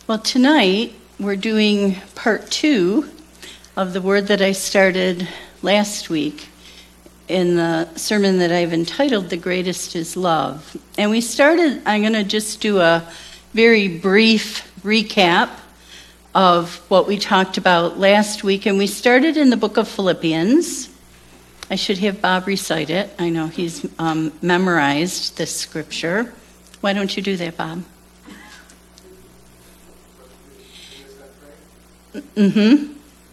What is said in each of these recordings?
Well, tonight we're doing part 2 of the word that I started last week in the sermon that I've entitled The Greatest is Love. And I'm going to just do a very brief recap of what we talked about last week. And we started in the book of Philippians. I should have Bob recite it. I know he's memorized this scripture. Why don't you do that, Bob? Mm-hmm.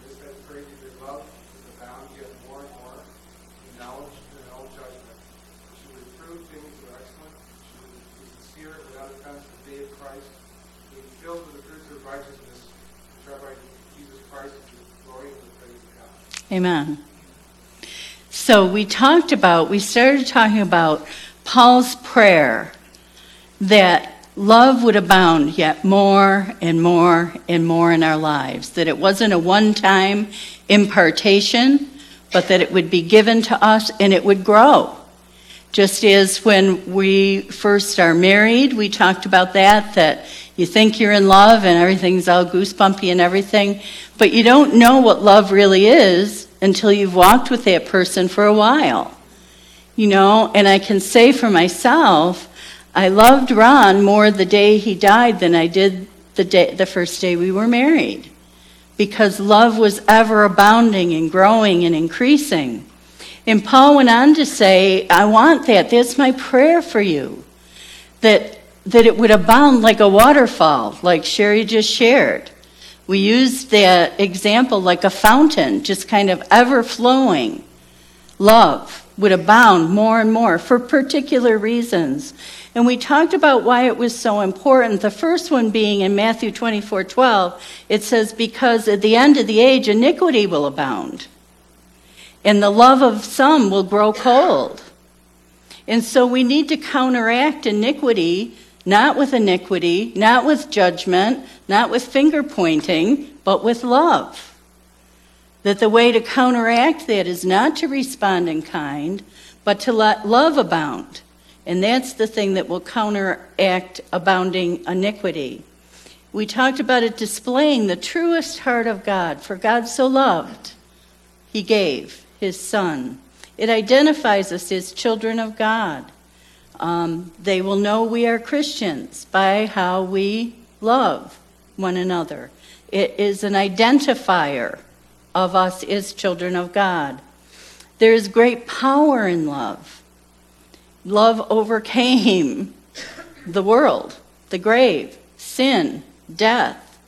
Amen. So we started talking about Paul's prayer that love would abound yet more and more and more in our lives, that it wasn't a one-time impartation, but that it would be given to us and it would grow. Just as when we first are married, we talked about that you think you're in love and everything's all goosebumpy and everything, but you don't know what love really is until you've walked with that person for a while. And I can say for myself, I loved Ron more the day he died than I did the first day we were married, because love was ever abounding and growing and increasing. And Paul went on to say, I want that. That's my prayer for you, that it would abound like a waterfall, like Sherry just shared. We used that example like a fountain, just kind of ever-flowing. Love would abound more and more for particular reasons. And we talked about why it was so important. The first one being in Matthew 24:12, it says, because at the end of the age, iniquity will abound, and the love of some will grow cold. And so we need to counteract iniquity, not with judgment, not with finger pointing, but with love. That the way to counteract that is not to respond in kind, but to let love abound. And that's the thing that will counteract abounding iniquity. We talked about it displaying the truest heart of God. For God so loved, he gave his Son. It identifies us as children of God. They will know we are Christians by how we love one another. It is an identifier of us as children of God. There is great power in love. Love overcame the world, the grave, sin, death.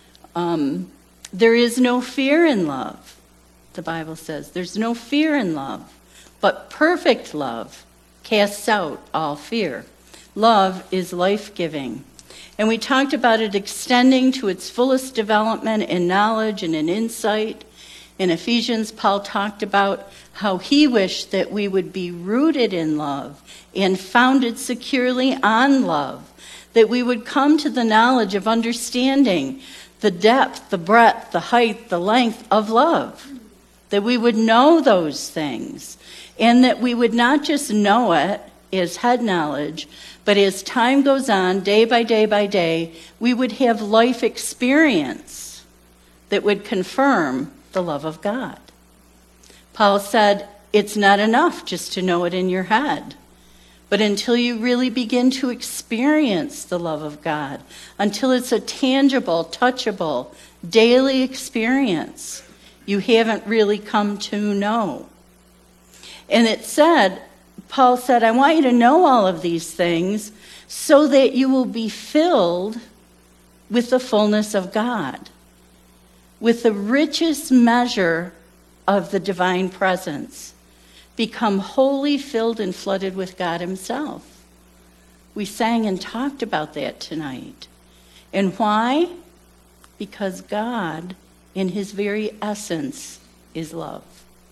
There is no fear in love, the Bible says. There's no fear in love, but perfect love casts out all fear. Love is life-giving. And we talked about it extending to its fullest development in knowledge and in insight. In Ephesians, Paul talked about how he wished that we would be rooted in love and founded securely on love, that we would come to the knowledge of understanding the depth, the breadth, the height, the length of love, that we would know those things, and that we would not just know it as head knowledge, but as time goes on, day by day by day, we would have life experience that would confirm the love of God. Paul said, it's not enough just to know it in your head, but until you really begin to experience the love of God, until it's a tangible, touchable, daily experience, you haven't really come to know. And Paul said, I want you to know all of these things so that you will be filled with the fullness of God, with the richest measure of the divine presence. Become wholly filled and flooded with God himself. We sang and talked about that tonight. And why? Because God, in his very essence, is love.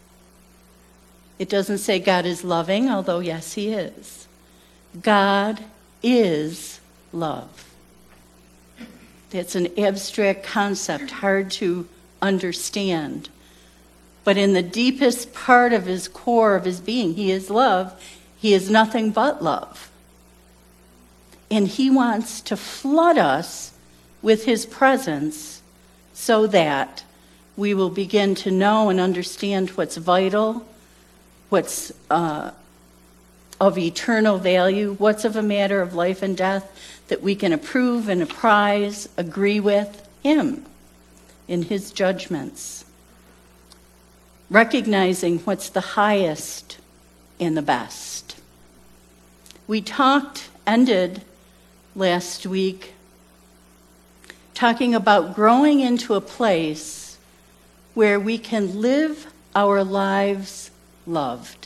It doesn't say God is loving, although yes, he is. God is love. That's an abstract concept, hard to understand. But in the deepest part of his core of his being, he is love. He is nothing but love. And he wants to flood us with his presence so that we will begin to know and understand what's vital, what's of eternal value, what's of a matter of life and death, that we can approve and apprise, agree with him in his judgments. Recognizing what's the highest and the best. We ended last week talking about growing into a place where we can live our lives loved.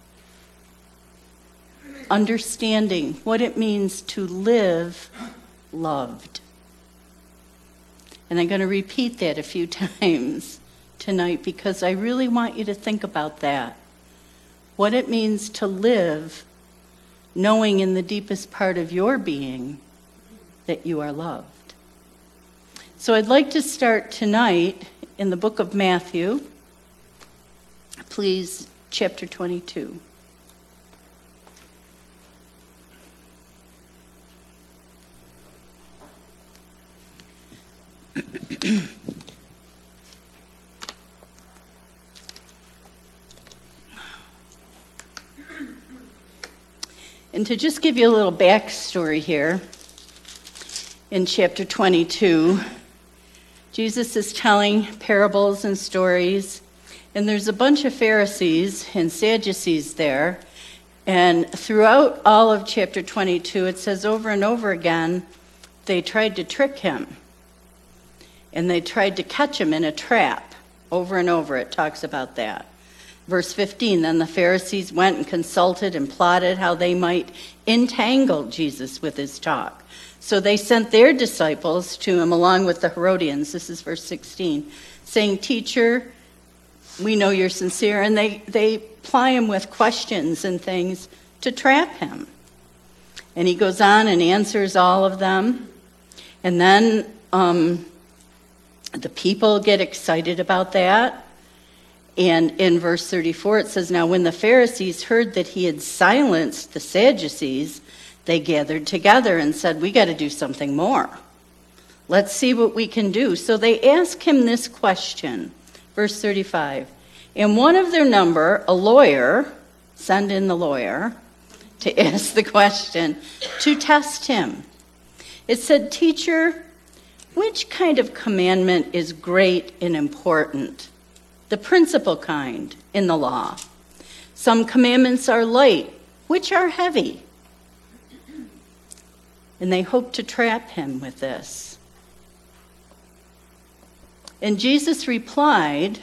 Understanding what it means to live loved. And I'm going to repeat that a few times tonight because I really want you to think about that. What it means to live knowing in the deepest part of your being that you are loved. So I'd like to start tonight in the book of Matthew, please, chapter 22. And to just give you a little backstory here, in chapter 22, Jesus is telling parables and stories, and there's a bunch of Pharisees and Sadducees there, and throughout all of chapter 22, it says over and over again, they tried to trick him, and they tried to catch him in a trap. Over and over, it talks about that. Verse 15, then the Pharisees went and consulted and plotted how they might entangle Jesus with his talk. So they sent their disciples to him along with the Herodians. This is verse 16, saying, Teacher, we know you're sincere. And they ply him with questions and things to trap him. And he goes on and answers all of them. And then the people get excited about that. And in verse 34, it says, now when the Pharisees heard that he had silenced the Sadducees, they gathered together and said, we got to do something more. Let's see what we can do. So they ask him this question, verse 35. And one of their number, a lawyer, send in the lawyer to ask the question, to test him. It said, Teacher, which kind of commandment is great and important? The principal kind in the law. Some commandments are light, which are heavy. And they hope to trap him with this. And Jesus replied,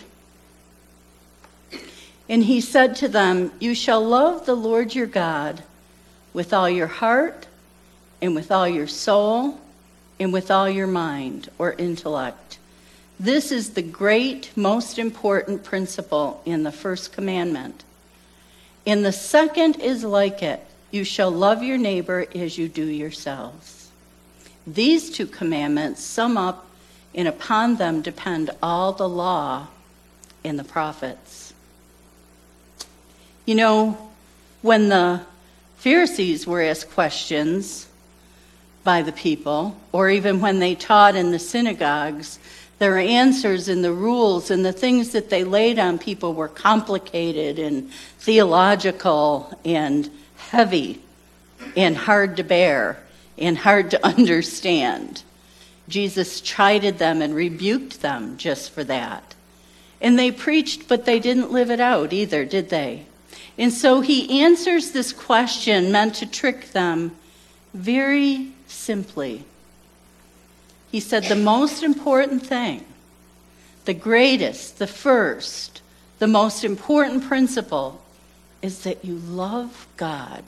and he said to them, you shall love the Lord your God with all your heart and with all your soul and with all your mind or intellect. This is the great, most important principle in the first commandment. And the second is like it. You shall love your neighbor as you do yourselves. These two commandments sum up, and upon them depend all the law and the prophets. You know, when the Pharisees were asked questions by the people, or even when they taught in the synagogues, their answers and the rules and the things that they laid on people were complicated and theological and heavy and hard to bear and hard to understand. Jesus chided them and rebuked them just for that. And they preached, but they didn't live it out either, did they? And so he answers this question meant to trick them very simply. He said the most important thing, the greatest, the first, the most important principle is that you love God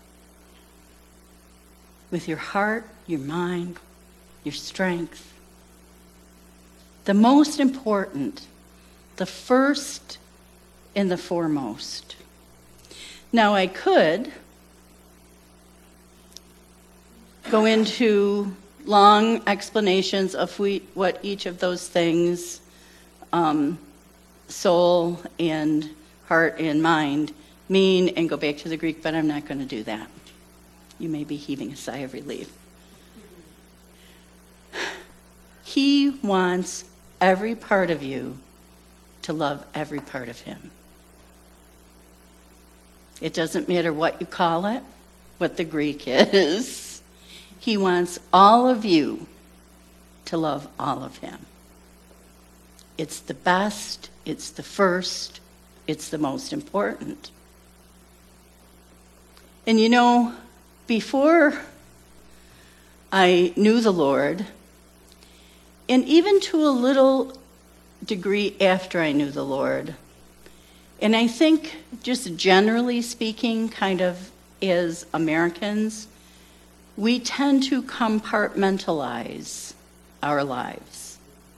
with your heart, your mind, your strength. The most important, the first and the foremost. Now I could go into long explanations of what each of those things, soul and heart and mind, mean and go back to the Greek, but I'm not going to do that. You may be heaving a sigh of relief. He wants every part of you to love every part of him. It doesn't matter what you call it, what the Greek is. He wants all of you to love all of him. It's the best, it's the first, it's the most important. And you know, before I knew the Lord, and even to a little degree after I knew the Lord, and I think just generally speaking, kind of as Americans, we tend to compartmentalize our lives.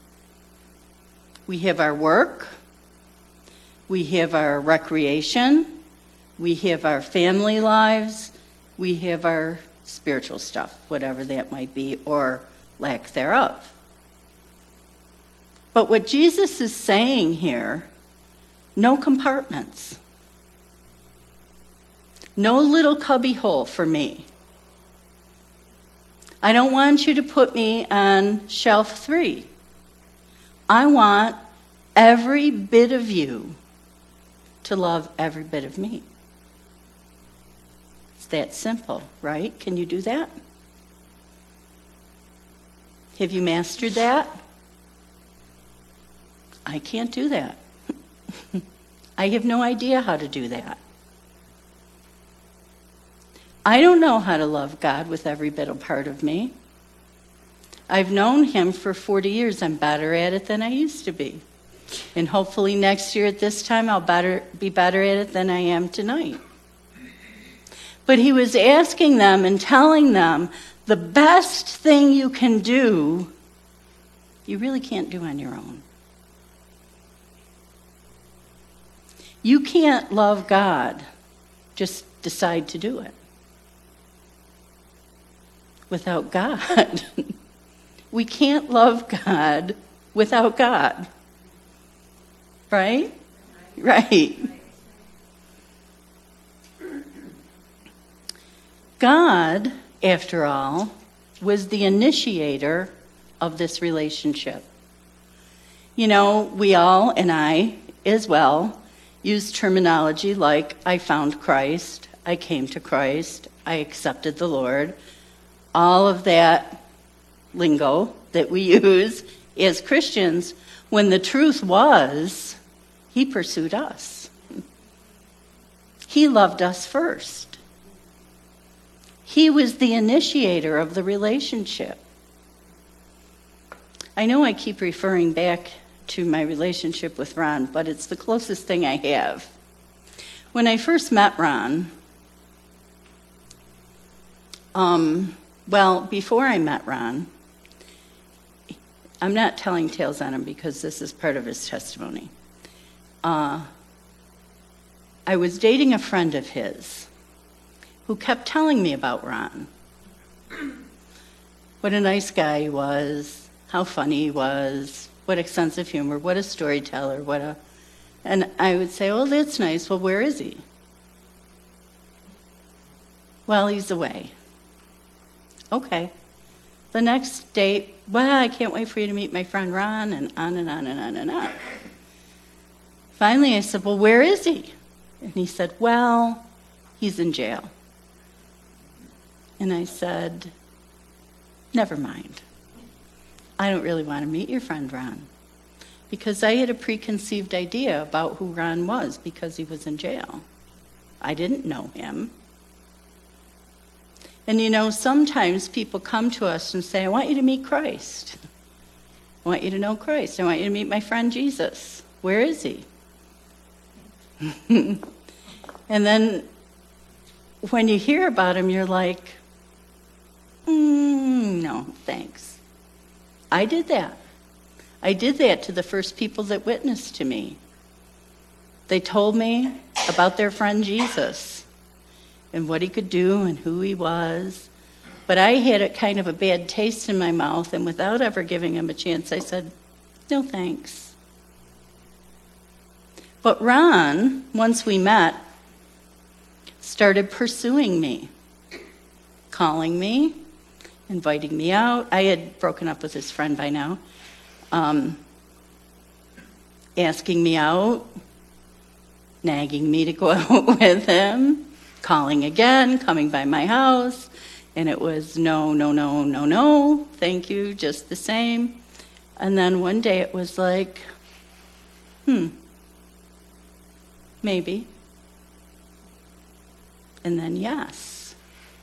We have our work, we have our recreation, we have our family lives, we have our spiritual stuff, whatever that might be, or lack thereof. But what Jesus is saying here, no compartments. No little cubby hole for me. I don't want you to put me on shelf 3. I want every bit of you to love every bit of me. It's that simple, right? Can you do that? Have you mastered that? I can't do that. I have no idea how to do that. I don't know how to love God with every bit of part of me. I've known him for 40 years. I'm better at it than I used to be. And hopefully next year at this time I'll be better at it than I am tonight. But he was asking them and telling them the best thing you can do, you really can't do on your own. You can't love God, just decide to do it. Without God. We can't love God without God. Right? Right. God, after all, was the initiator of this relationship. You know, we all, and I as well, use terminology like, I found Christ, I came to Christ, I accepted the Lord. All of that lingo that we use as Christians, when the truth was, he pursued us. He loved us first. He was the initiator of the relationship. I know I keep referring back to my relationship with Ron, but it's the closest thing I have. When I first met Ron, before I met Ron, I'm not telling tales on him because this is part of his testimony. I was dating a friend of his who kept telling me about Ron. What a nice guy he was, how funny he was, what a sense of humor, what a storyteller, and I would say, oh, that's nice. Well, where is he? Well, he's away. Okay. The next date, well, I can't wait for you to meet my friend Ron, and on and on and on and on. Finally, I said, well, where is he? And he said, well, he's in jail. And I said, never mind. I don't really want to meet your friend Ron. Because I had a preconceived idea about who Ron was because he was in jail. I didn't know him. And you know, sometimes people come to us and say, I want you to meet Christ. I want you to know Christ. I want you to meet my friend Jesus. Where is he? And then when you hear about him, you're like, no, thanks. I did that. I did that to the first people that witnessed to me. They told me about their friend Jesus and what he could do and who he was. But I had a kind of a bad taste in my mouth, and without ever giving him a chance, I said, no thanks. But Ron, once we met, started pursuing me, calling me inviting me out. I had broken up with his friend by now. Asking me out, nagging me to go out with him, calling again, coming by my house, and it was no, thank you, just the same. And then one day it was like, maybe. And then yes.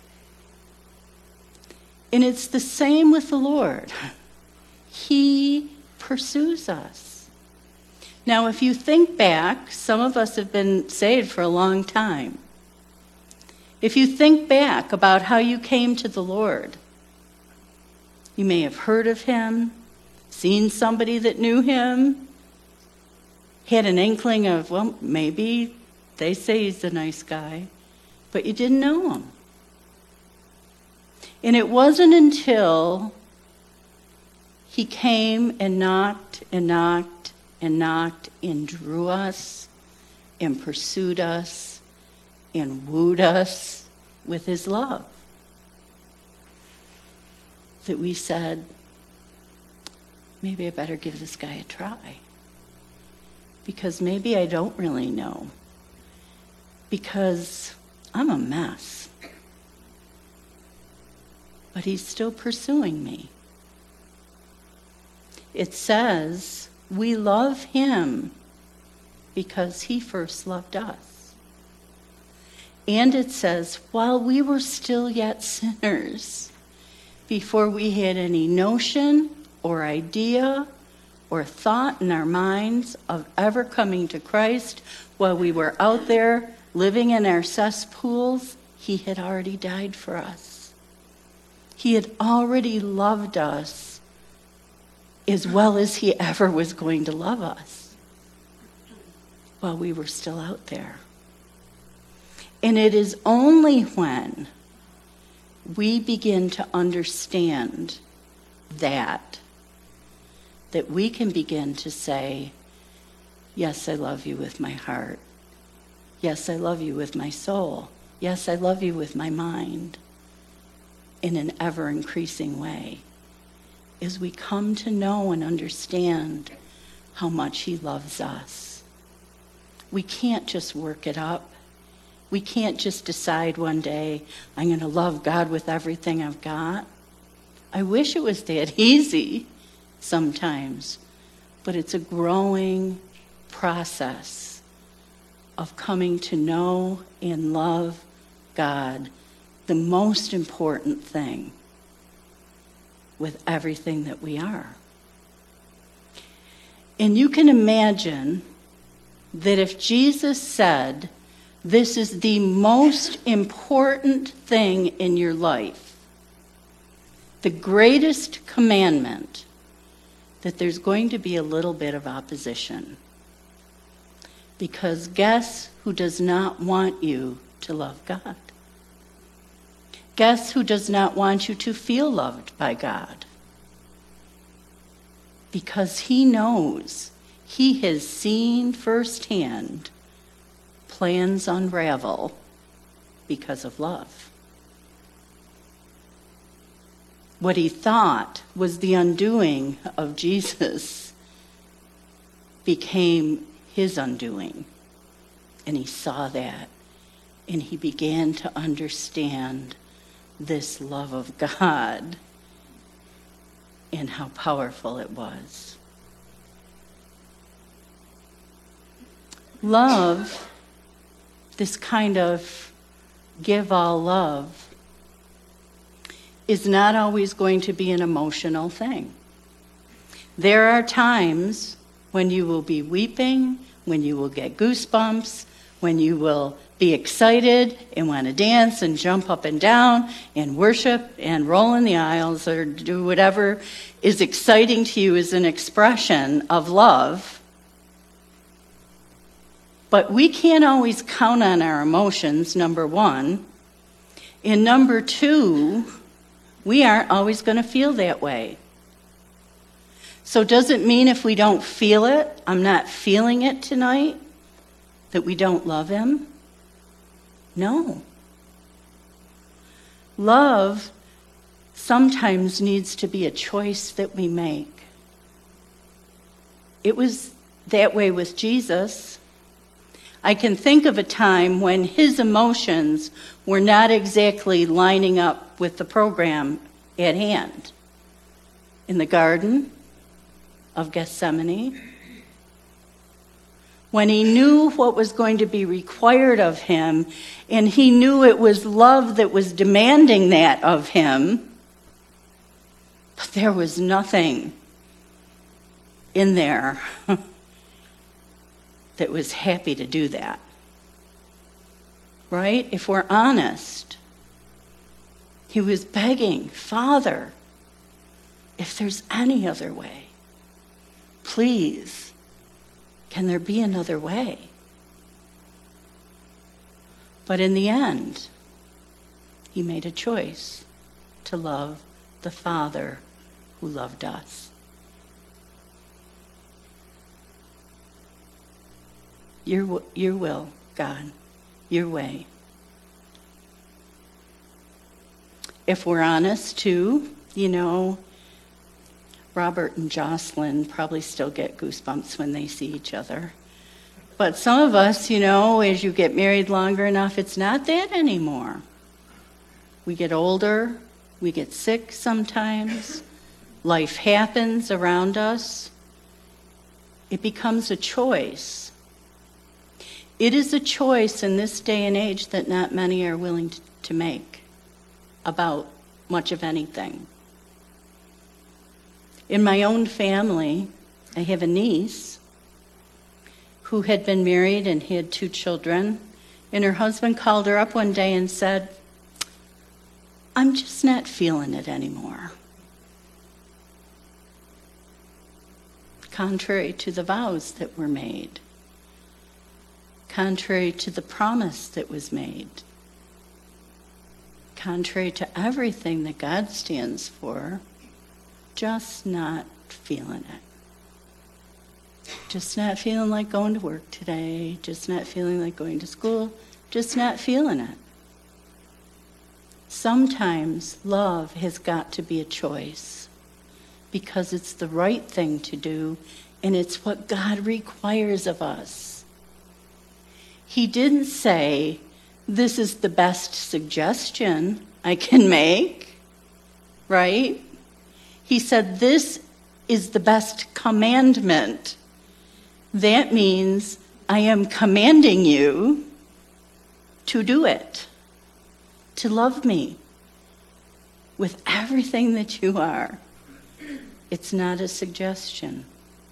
And it's the same with the Lord. He pursues us. Now, if you think back, some of us have been saved for a long time. If you think back about how you came to the Lord, you may have heard of him, seen somebody that knew him, had an inkling of, well, maybe they say he's a nice guy, but you didn't know him. And it wasn't until he came and knocked and knocked and knocked and drew us and pursued us and wooed us with his love that we said, maybe I better give this guy a try. Because maybe I don't really know. Because I'm a mess. But he's still pursuing me. It says we love him because he first loved us. And it says, while we were still yet sinners, before we had any notion or idea or thought in our minds of ever coming to Christ, while we were out there living in our cesspools, he had already died for us. He had already loved us as well as he ever was going to love us while we were still out there. And it is only when we begin to understand that we can begin to say, yes, I love you with my heart. Yes, I love you with my soul. Yes, I love you with my mind, in an ever-increasing way, as we come to know and understand how much he loves us. We can't just work it up. We can't just decide one day, I'm going to love God with everything I've got. I wish it was that easy sometimes, but it's a growing process of coming to know and love God, the most important thing, with everything that we are. And you can imagine that if Jesus said, this is the most important thing in your life, the greatest commandment, that there's going to be a little bit of opposition. Because guess who does not want you to love God? Guess who does not want you to feel loved by God? Because he knows, he has seen firsthand plans unravel because of love. What he thought was the undoing of Jesus became his undoing. And he saw that. And he began to understand this love of God and how powerful it was. Love, this kind of give all love, is not always going to be an emotional thing. There are times when you will be weeping, when you will get goosebumps, when you will be excited and want to dance and jump up and down and worship and roll in the aisles or do whatever is exciting to you as an expression of love. But we can't always count on our emotions, number one. And number two, we aren't always going to feel that way. So does it mean if we don't feel it, I'm not feeling it tonight, that we don't love him? No. Love sometimes needs to be a choice that we make. It was that way with Jesus. I can think of a time when his emotions were not exactly lining up with the program at hand. In the Garden of Gethsemane, when he knew what was going to be required of him, and he knew it was love that was demanding that of him, but there was nothing in there that was happy to do that. Right? If we're honest, he was begging, Father, if there's any other way, please, can there be another way? But in the end, he made a choice to love the Father who loved us. Your will, God, your way. If we're honest, too, Robert and Jocelyn probably still get goosebumps when they see each other. But some of us, as you get married longer enough, it's not that anymore. We get older, we get sick sometimes, life happens around us. It becomes a choice. It is a choice in this day and age that not many are willing to make about much of anything. In my own family, I have a niece who had been married and had 2 children, and her husband called her up one day and said, I'm just not feeling it anymore. Contrary to the vows that were made. Contrary to the promise that was made. Contrary to everything that God stands for. Just not feeling it. Just not feeling like going to work today. Just not feeling like going to school. Just not feeling it. Sometimes love has got to be a choice because it's the right thing to do and it's what God requires of us. He didn't say, this is the best suggestion I can make, right? He said, this is the best commandment. That means I am commanding you to do it, to love me with everything that you are. It's not a suggestion.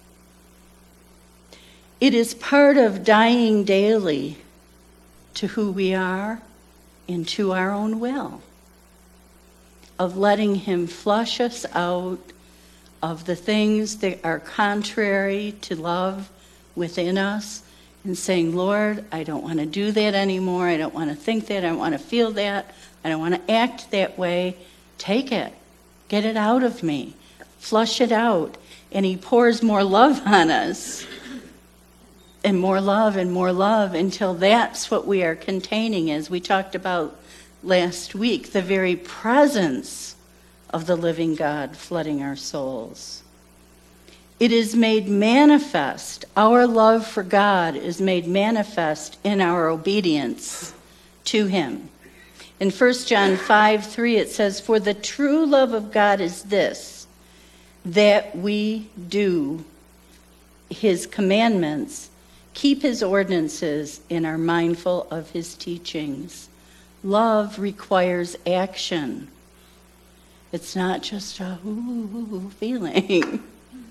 It is part of dying daily to who we are and to our own will, of letting him flush us out of the things that are contrary to love within us and saying, Lord, I don't want to do that anymore. I don't want to think that. I don't want to feel that. I don't want to act that way. Take it. Get it out of me. Flush it out. And he pours more love on us. And more love until that's what we are containing, as we talked about last week, the very presence of the living God flooding our souls. It is made manifest. Our love for God is made manifest in our obedience to him. In 1 John 5:3 it says, for the true love of God is this, that we do his commandments, keep his ordinances, and are mindful of his teachings. Love requires action. It's not just a feeling.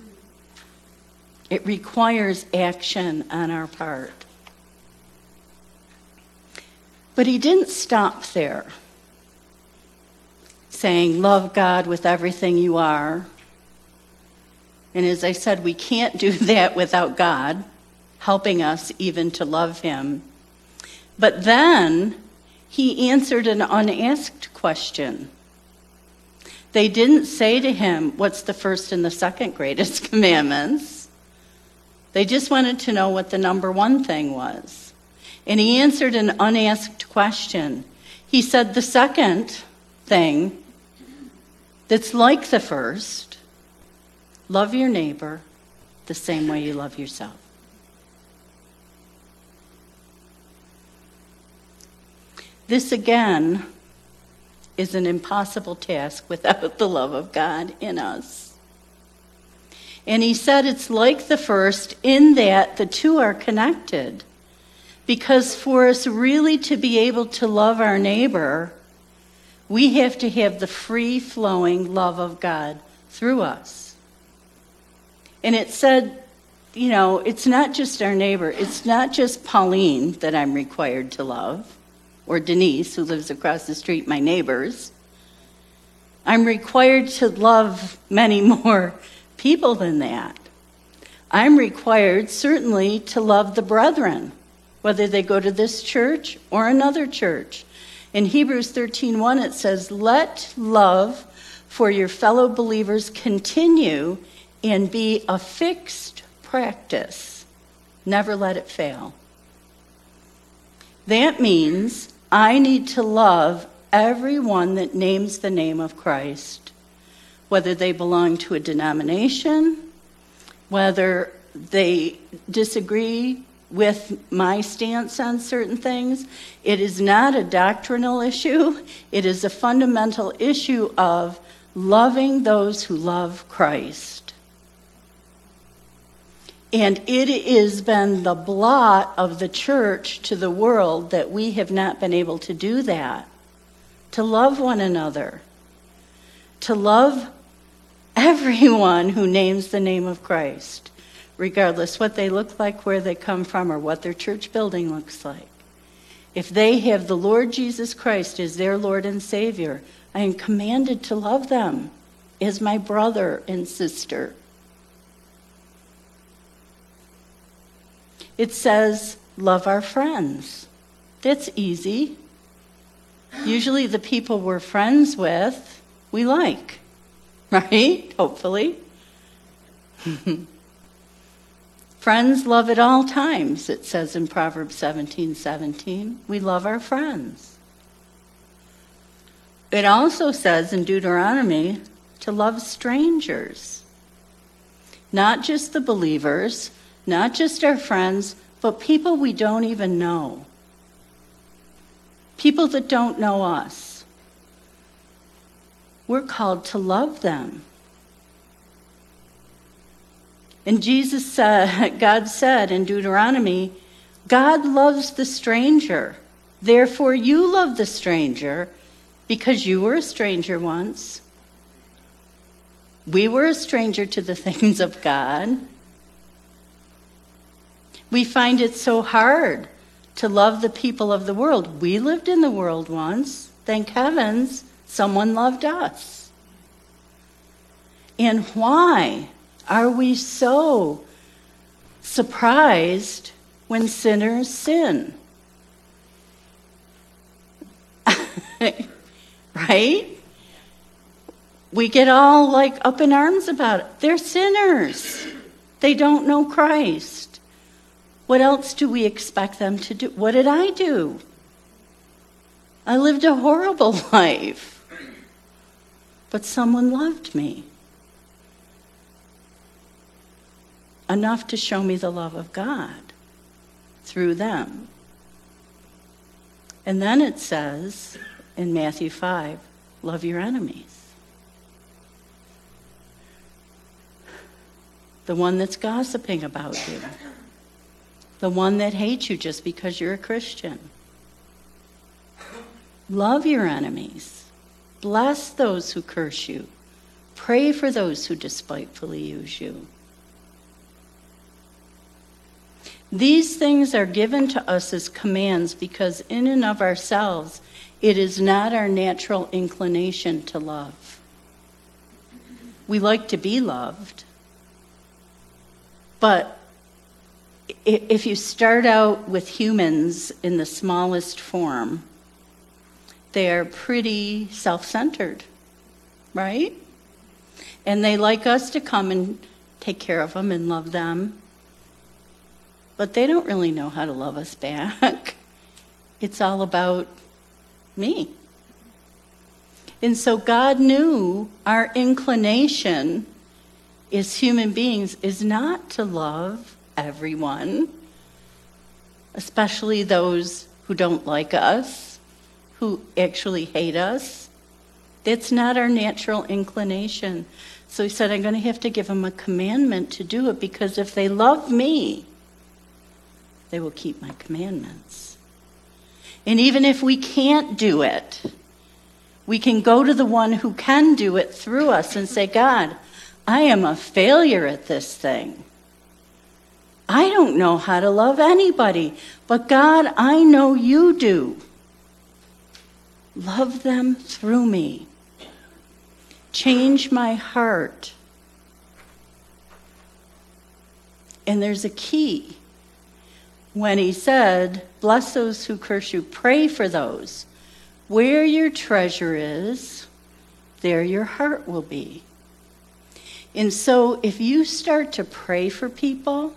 It requires action on our part. But he didn't stop there, saying, love God with everything you are. And as I said, we can't do that without God helping us even to love him. But then he answered an unasked question. They didn't say to him, what's the first and the second greatest commandments? They just wanted to know what the number one thing was. And he answered an unasked question. He said the second thing that's like the first. Love your neighbor the same way you love yourself. This, again, is an impossible task without the love of God in us. And he said it's like the first in that the two are connected. Because for us really to be able to love our neighbor, we have to have the free-flowing love of God through us. And it said, it's not just our neighbor. It's not just Pauline that I'm required to love, or Denise, who lives across the street, my neighbors. I'm required to love many more people than that. I'm required, certainly, to love the brethren, whether they go to this church or another church. In Hebrews 13:1, it says, "Let love for your fellow believers continue and be a fixed practice. Never let it fail." That means I need to love everyone that names the name of Christ, whether they belong to a denomination, whether they disagree with my stance on certain things. It is not a doctrinal issue. It is a fundamental issue of loving those who love Christ. And it has been the blot of the church to the world that we have not been able to do that. To love one another. To love everyone who names the name of Christ, regardless what they look like, where they come from, or what their church building looks like. If they have the Lord Jesus Christ as their Lord and Savior, I am commanded to love them as my brother and sister. It says, love our friends. That's easy. Usually the people we're friends with, we like, right? Hopefully. Friends love at all times, it says in Proverbs 17:17. We love our friends. It also says in Deuteronomy to love strangers. Not just the believers, not just our friends, but people we don't even know. People that don't know us. We're called to love them. And God said in Deuteronomy, God loves the stranger. Therefore you love the stranger because you were a stranger once. We were a stranger to the things of God. We find it so hard to love the people of the world. We lived in the world once. Thank heavens, someone loved us. And why are we so surprised when sinners sin? Right? We get all up in arms about it. They're sinners. They don't know Christ. What else do we expect them to do? What did I do? I lived a horrible life. But someone loved me enough to show me the love of God through them. And then it says in Matthew 5, love your enemies. The one that's gossiping about you. The one that hates you just because you're a Christian. Love your enemies. Bless those who curse you. Pray for those who despitefully use you. These things are given to us as commands because in and of ourselves, it is not our natural inclination to love. We like to be loved. But if you start out with humans in the smallest form, they are pretty self-centered, right? And they like us to come and take care of them and love them. But they don't really know how to love us back. It's all about me. And so God knew our inclination as human beings is not to love everyone, especially those who don't like us, who actually hate us. That's not our natural inclination. So he said, I'm going to have to give them a commandment to do it, because if they love me, they will keep my commandments. And even if we can't do it, we can go to the one who can do it through us and say, God, I am a failure at this thing. I don't know how to love anybody, but God, I know you do. Love them through me. Change my heart. And there's a key. When he said, bless those who curse you, pray for those. Where your treasure is, there your heart will be. And so if you start to pray for people,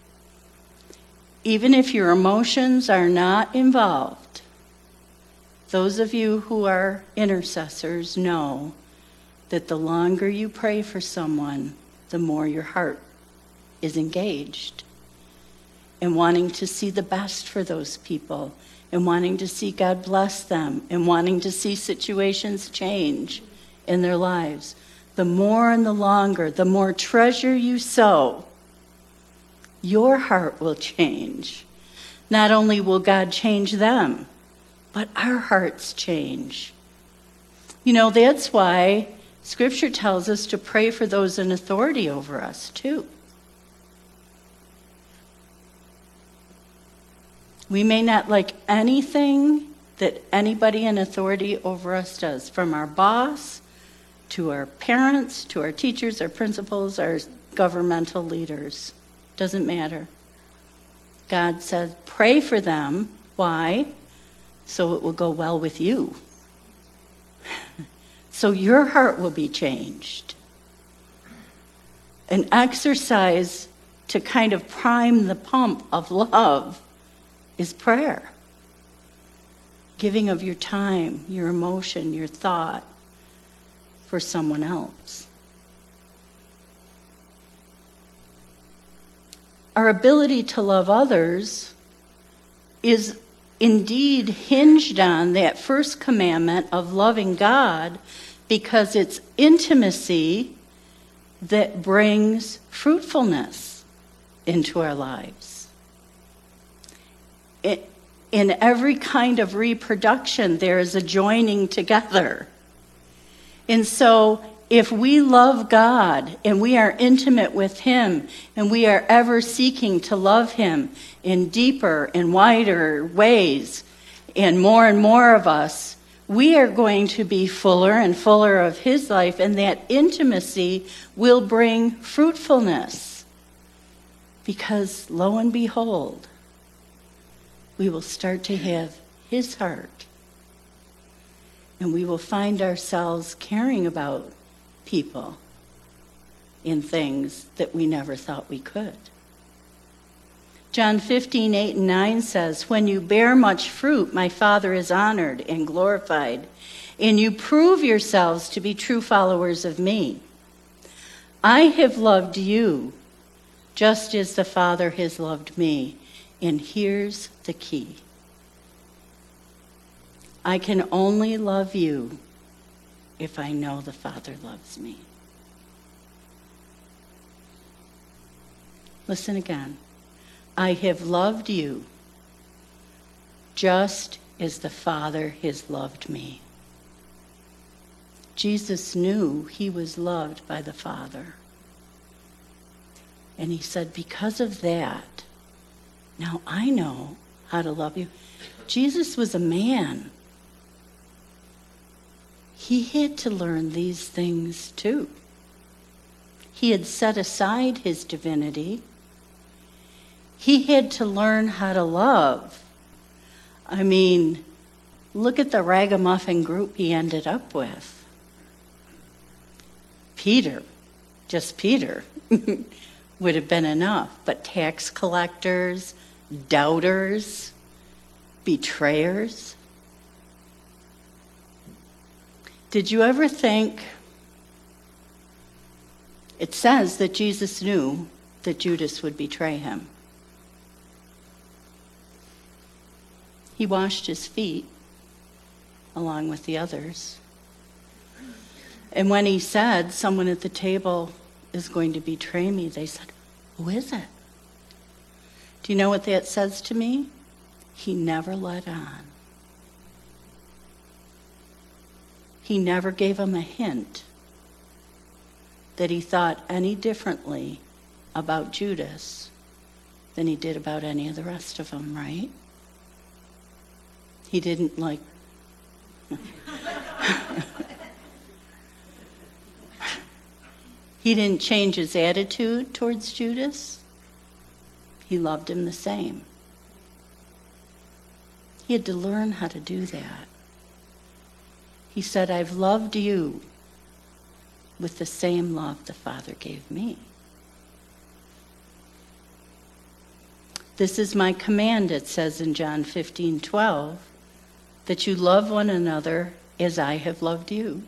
even if your emotions are not involved, those of you who are intercessors know that the longer you pray for someone, the more your heart is engaged and wanting to see the best for those people and wanting to see God bless them and wanting to see situations change in their lives. The more and the longer, the more treasure you sow, your heart will change. Not only will God change them, but our hearts change. You know, that's why Scripture tells us to pray for those in authority over us, too. We may not like anything that anybody in authority over us does, from our boss to our parents, to our teachers, our principals, our governmental leaders. Doesn't matter. God said, pray for them. Why? So it will go well with you. So your heart will be changed. An exercise to kind of prime the pump of love is prayer. Giving of your time, your emotion, your thought for someone else. Our ability to love others is indeed hinged on that first commandment of loving God, because it's intimacy that brings fruitfulness into our lives. In every kind of reproduction, there is a joining together. And so if we love God and we are intimate with Him and we are ever seeking to love Him in deeper and wider ways, and more of us, we are going to be fuller and fuller of His life, and that intimacy will bring fruitfulness. Because lo and behold, we will start to have His heart. And we will find ourselves caring about people in things that we never thought we could. John 15:8-9 says, when you bear much fruit, my Father is honored and glorified, and you prove yourselves to be true followers of me. I have loved you just as the Father has loved me. And here's the key. I can only love you if I know the Father loves me. Listen again. I have loved you just as the Father has loved me. Jesus knew He was loved by the Father. And He said, because of that, now I know how to love you. Jesus was a man. He had to learn these things too. He had set aside His divinity. He had to learn how to love. I mean, look at the ragamuffin group he ended up with. Peter, just Peter, would have been enough. But tax collectors, doubters, betrayers. Did you ever think, it says that Jesus knew that Judas would betray him. He washed his feet along with the others. And when he said, someone at the table is going to betray me, they said, who is it? Do you know what that says to me? He never let on. He never gave him a hint that he thought any differently about Judas than he did about any of the rest of them, right? He didn't he didn't change his attitude towards Judas. He loved him the same. He had to learn how to do that. He said, I've loved you with the same love the Father gave me. This is my command, it says in John 15:12, that you love one another as I have loved you.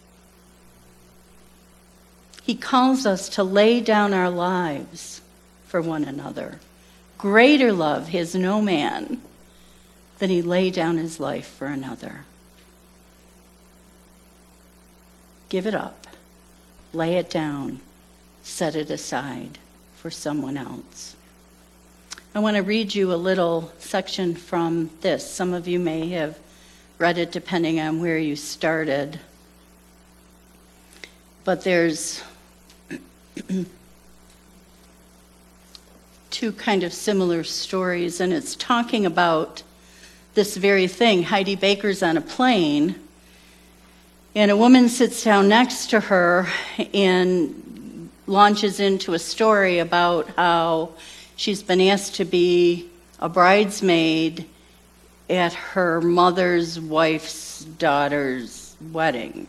He calls us to lay down our lives for one another. Greater love has no man than he lay down his life for another. Give it up. Lay it down. Set it aside for someone else. I want to read you a little section from this. Some of you may have read it depending on where you started. But there's two kind of similar stories, and it's talking about this very thing. Heidi Baker's on a plane, and a woman sits down next to her and launches into a story about how she's been asked to be a bridesmaid at her mother's wife's daughter's wedding.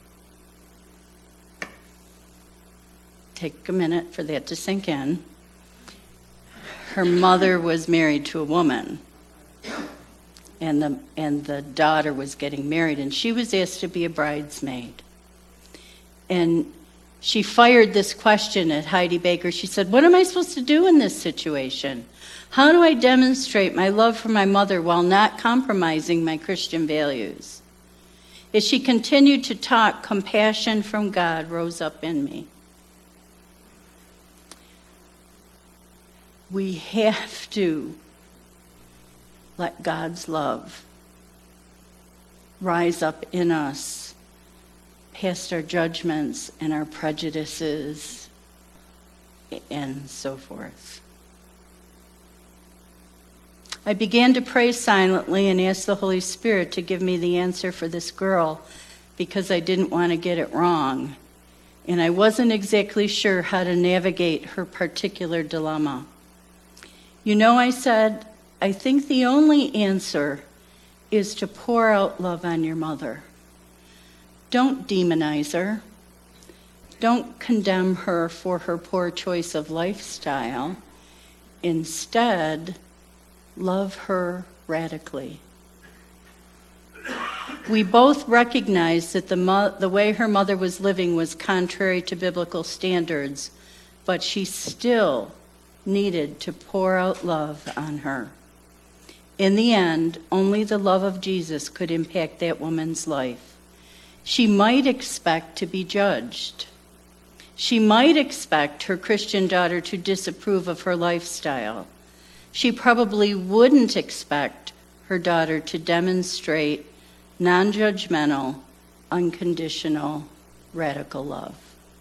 Take a minute for that to sink in. Her mother was married to a woman, and the daughter was getting married, and she was asked to be a bridesmaid. And she fired this question at Heidi Baker. She said, what am I supposed to do in this situation? How do I demonstrate my love for my mother while not compromising my Christian values? As she continued to talk, compassion from God rose up in me. We have to let God's love rise up in us past our judgments and our prejudices and so forth. I began to pray silently and ask the Holy Spirit to give me the answer for this girl because I didn't want to get it wrong. And I wasn't exactly sure how to navigate her particular dilemma. You know, I said, I think the only answer is to pour out love on your mother. Don't demonize her. Don't condemn her for her poor choice of lifestyle. Instead, love her radically. We both recognized that the way her mother was living was contrary to biblical standards, but she still needed to pour out love on her. In the end, only the love of Jesus could impact that woman's life. She might expect to be judged. She might expect her Christian daughter to disapprove of her lifestyle. She probably wouldn't expect her daughter to demonstrate non-judgmental, unconditional, radical love.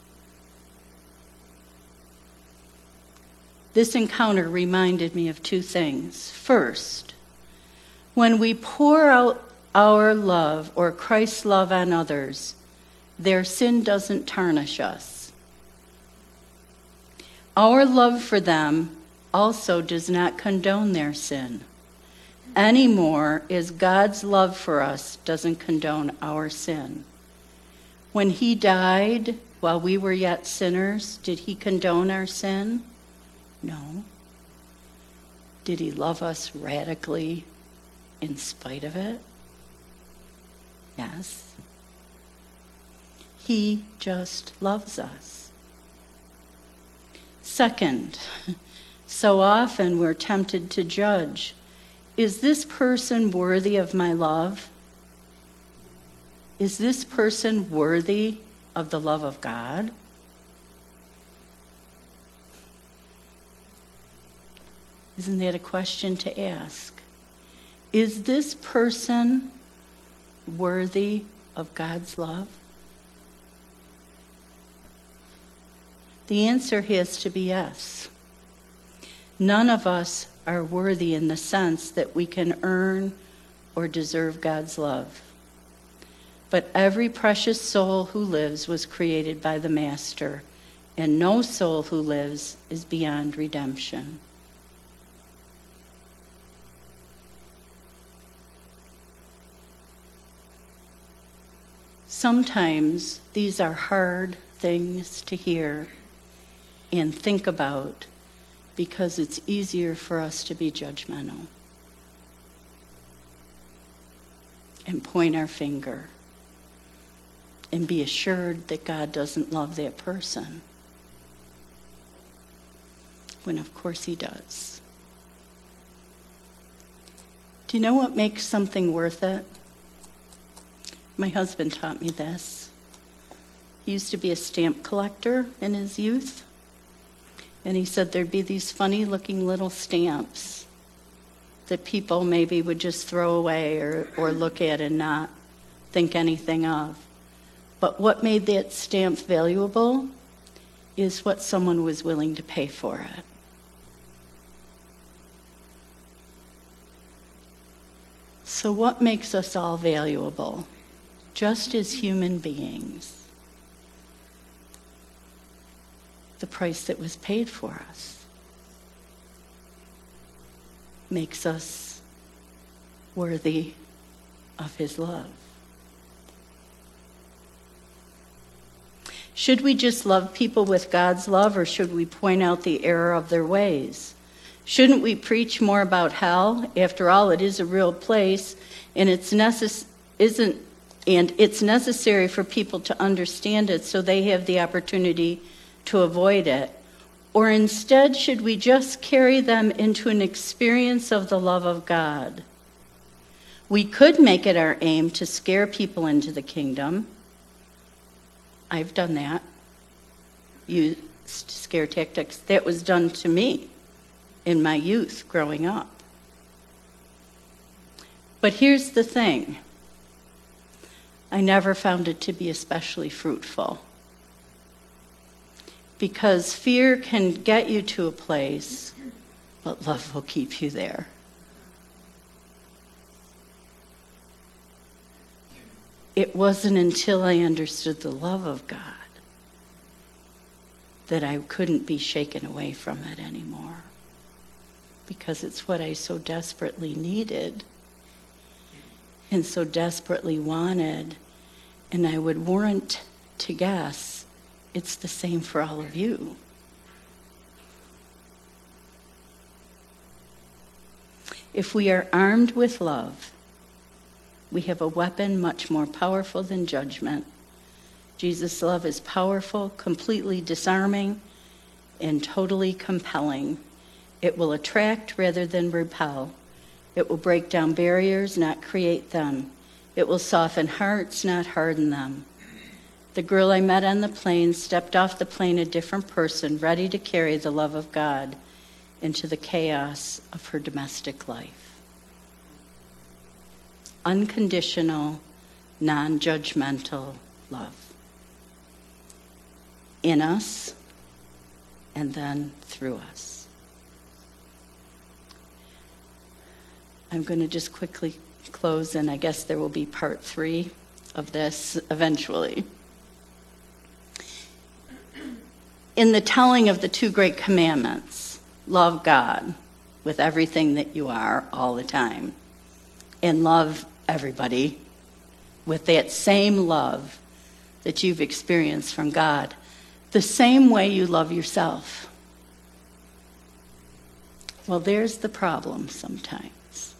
This encounter reminded me of two things. First, when we pour out our love or Christ's love on others, their sin doesn't tarnish us. Our love for them also does not condone their sin, any more as God's love for us doesn't condone our sin. When he died while we were yet sinners, did he condone our sin? No. Did he love us radically in spite of it? Yes. He just loves us. Second, so often we're tempted to judge. Is this person worthy of my love? Is this person worthy of the love of God? Isn't that a question to ask? Is this person worthy of God's love? The answer has to be yes. None of us are worthy in the sense that we can earn or deserve God's love. But every precious soul who lives was created by the Master, and no soul who lives is beyond redemption. Sometimes these are hard things to hear and think about because it's easier for us to be judgmental and point our finger and be assured that God doesn't love that person, when of course he does. Do you know what makes something worth it? My husband taught me this. He used to be a stamp collector in his youth. And he said there'd be these funny looking little stamps that people maybe would just throw away or look at and not think anything of. But what made that stamp valuable is what someone was willing to pay for it. So what makes us all valuable? Just as human beings. The price that was paid for us makes us worthy of his love. Should we just love people with God's love, or should we point out the error of their ways? Shouldn't we preach more about hell? After all, it is a real place, and it's necessary for people to understand it so they have the opportunity to avoid it. Or instead, should we just carry them into an experience of the love of God? We could make it our aim to scare people into the kingdom. I've done that. Used scare tactics. That was done to me in my youth growing up. But here's the thing. I never found it to be especially fruitful. Because fear can get you to a place, but love will keep you there. It wasn't until I understood the love of God that I couldn't be shaken away from it anymore. Because it's what I so desperately needed and so desperately wanted. And I would warrant to guess it's the same for all of you. If we are armed with love, we have a weapon much more powerful than judgment. Jesus' love is powerful, completely disarming, and totally compelling. It will attract rather than repel. It will break down barriers, not create them. It will soften hearts, not harden them. The girl I met on the plane stepped off the plane a different person, ready to carry the love of God into the chaos of her domestic life. Unconditional, non-judgmental love. In us, and then through us. I'm going to just quickly close, and I guess there will be part 3 of this eventually. In the telling of the 2 great commandments, love God with everything that you are all the time, and love everybody with that same love that you've experienced from God, the same way you love yourself. Well, there's the problem sometimes.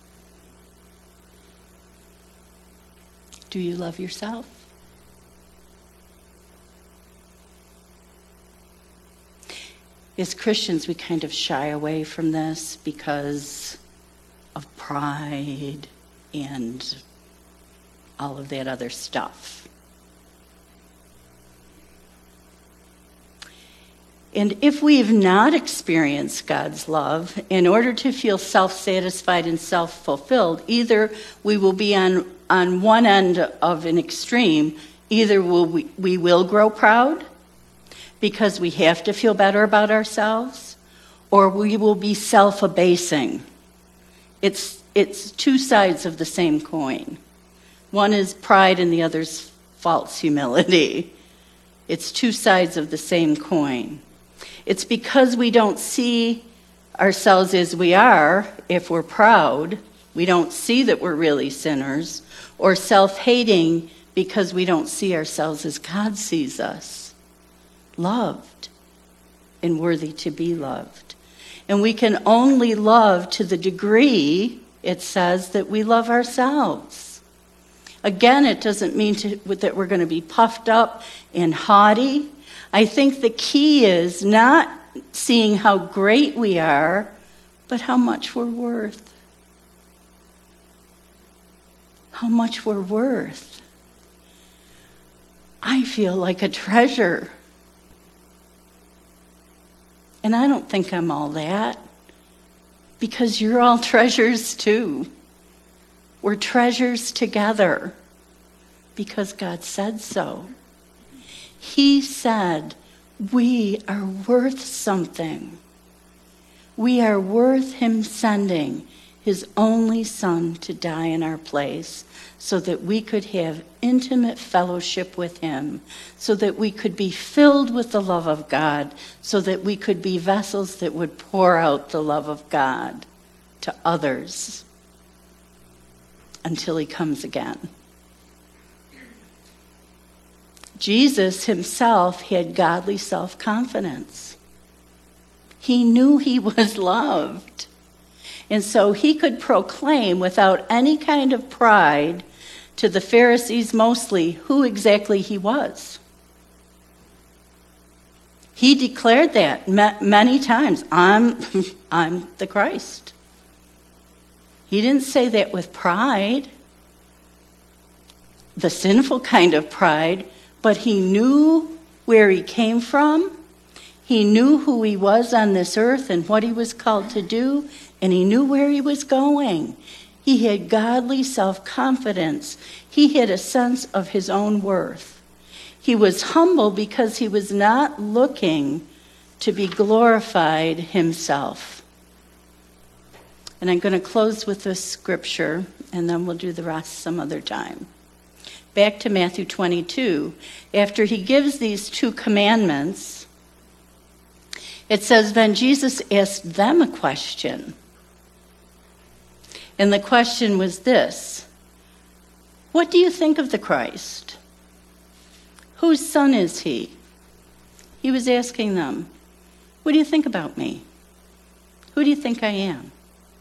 Do you love yourself? as Christians, we kind of shy away from this because of pride and all of that other stuff. And if we've not experienced God's love, in order to feel self-satisfied and self-fulfilled, either we will be on one end of an extreme, either we will grow proud because we have to feel better about ourselves, or we will be self-abasing. It's two sides of the same coin. One is pride and the other's false humility. It's two sides of the same coin. It's because we don't see ourselves as we are, if we're proud, we don't see that we're really sinners, or self-hating because we don't see ourselves as God sees us, loved and worthy to be loved. And we can only love to the degree, it says, that we love ourselves. Again, it doesn't mean that we're going to be puffed up and haughty. I think the key is not seeing how great we are, but how much we're worth. How much we're worth. I feel like a treasure. And I don't think I'm all that, because you're all treasures too. We're treasures together because God said so. He said we are worth something. We are worth him sending his only Son to die in our place so that we could have intimate fellowship with him, so that we could be filled with the love of God, so that we could be vessels that would pour out the love of God to others until he comes again. Jesus himself had godly self-confidence. He knew he was loved. And so he could proclaim without any kind of pride to the Pharisees mostly who exactly he was. He declared that many times, I'm the Christ. He didn't say that with pride, the sinful kind of pride, but he knew where he came from. He knew who he was on this earth and what he was called to do, and he knew where he was going. He had godly self-confidence. He had a sense of his own worth. He was humble because he was not looking to be glorified himself. And I'm going to close with this scripture, and then we'll do the rest some other time. Back to Matthew 22. After he gives these two commandments, it says, then Jesus asked them a question. And the question was this: what do you think of the Christ? Whose son is he? He was asking them, what do you think about me? Who do you think I am?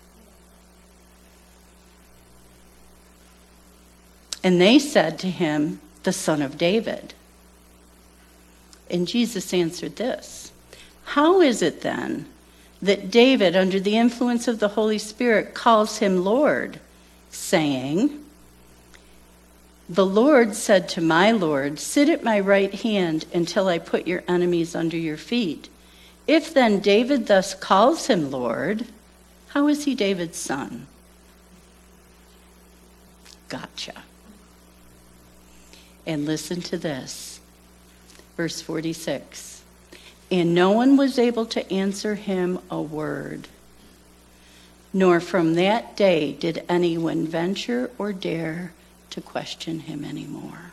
And they said to him, the Son of David. And Jesus answered this: how is it then that David, under the influence of the Holy Spirit, calls him Lord, saying, the Lord said to my Lord, sit at my right hand until I put your enemies under your feet. If then David thus calls him Lord, how is he David's son? Gotcha. And listen to this, verse 46. And no one was able to answer him a word, nor from that day did anyone venture or dare to question him anymore.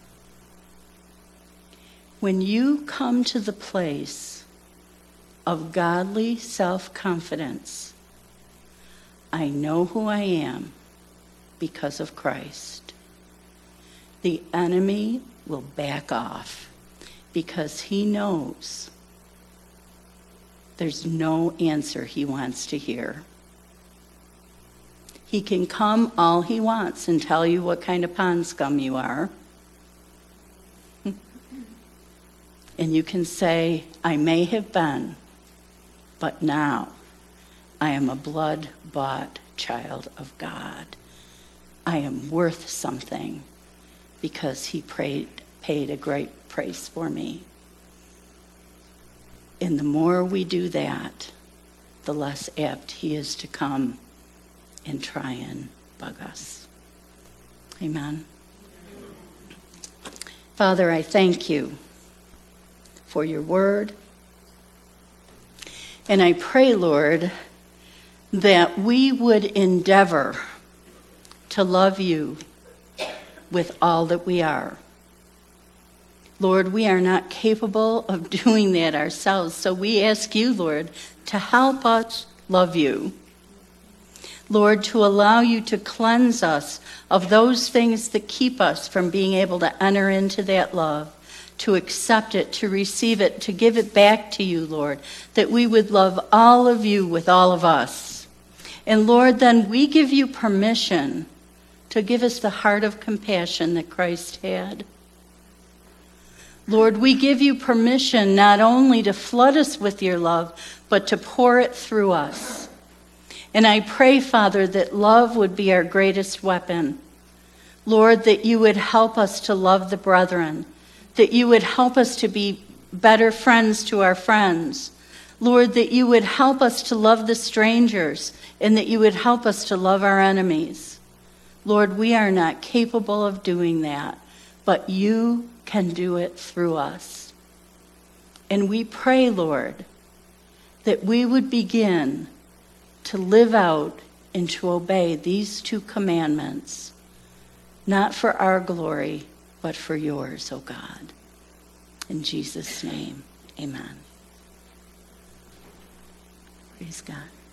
When you come to the place of godly self-confidence, I know who I am because of Christ, the enemy will back off because he knows there's no answer he wants to hear. He can come all he wants and tell you what kind of pond scum you are. And you can say, I may have been, But now I am a blood-bought child of God. I am worth something because he paid a great price for me. And the more we do that, the less apt he is to come and try and bug us. Amen. Father, I thank you for your word. And I pray, Lord, that we would endeavor to love you with all that we are. Lord, we are not capable of doing that ourselves, so we ask you, Lord, to help us love you. Lord, to allow you to cleanse us of those things that keep us from being able to enter into that love, to accept it, to receive it, to give it back to you, Lord, that we would love all of you with all of us. And Lord, then we give you permission to give us the heart of compassion that Christ had. Lord, we give you permission not only to flood us with your love, but to pour it through us. And I pray, Father, that love would be our greatest weapon. Lord, that you would help us to love the brethren, that you would help us to be better friends to our friends. Lord, that you would help us to love the strangers, and that you would help us to love our enemies. Lord, we are not capable of doing that, but you can do it through us. And we pray, Lord, that we would begin to live out and to obey these two commandments, not for our glory, but for yours, O God. In Jesus' name, amen. Praise God.